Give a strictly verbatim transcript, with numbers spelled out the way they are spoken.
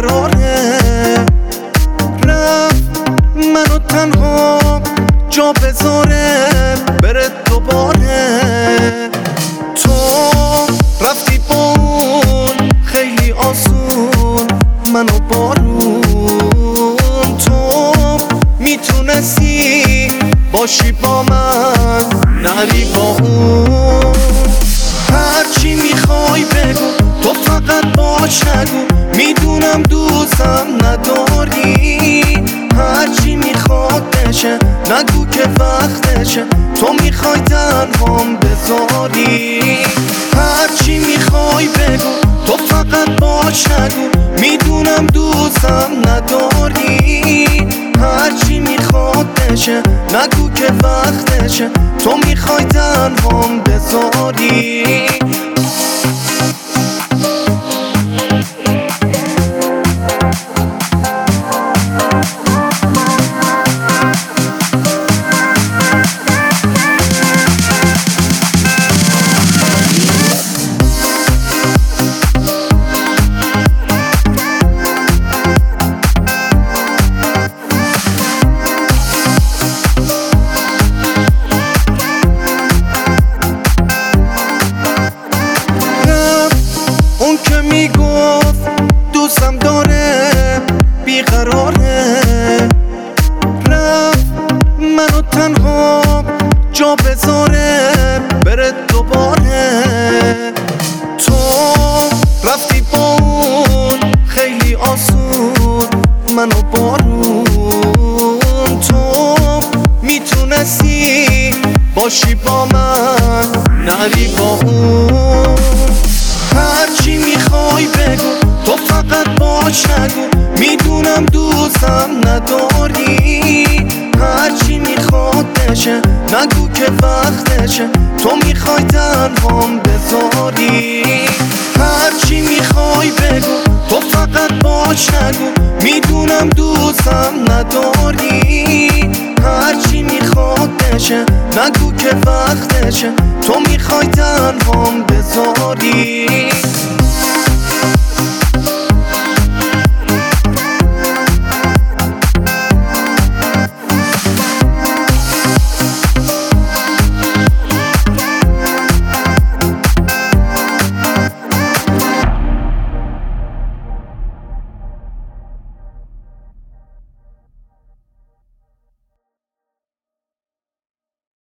بیقراره، رفت منو تنها جا بذاره بره دوباره. تو رفتی با اون خیلی آسون منو بارون، تو میتونستی باشی با من نری با اون. هرچی میخوای بگو تو فقط باش نگو، میدونم دوستم نداری. هرچی میخواد بشه نگو که وقتشه، تو میخوای تنهام بذاری. هرچی میخوای بگو تو فقط باش نگو، میدونم دوستم نداری. هرچی میخواد بشه نگو که وقتشه، تو میخوای تنهام بذاری. اون که میگفت دوستم داره بیقراره، رفت منو تنها جا بذاره بره دوباره. تو رفتی با اون خیلی آسون منو بارون، تو میتونستی باشی با من نری با اون. هرچی میخوای بگو تو فقط باش نگو، میدونم دوستم نداری. هرچی میخواد بشه نگو که وقتشه، تو میخوای تنهام بذاری. هرچی میخوای بگو تو فقط باش نگو، میدونم دوستم نداری. هرچی میخواد بشه نگو که وقتشه، تو میخوای تنهام بذاری.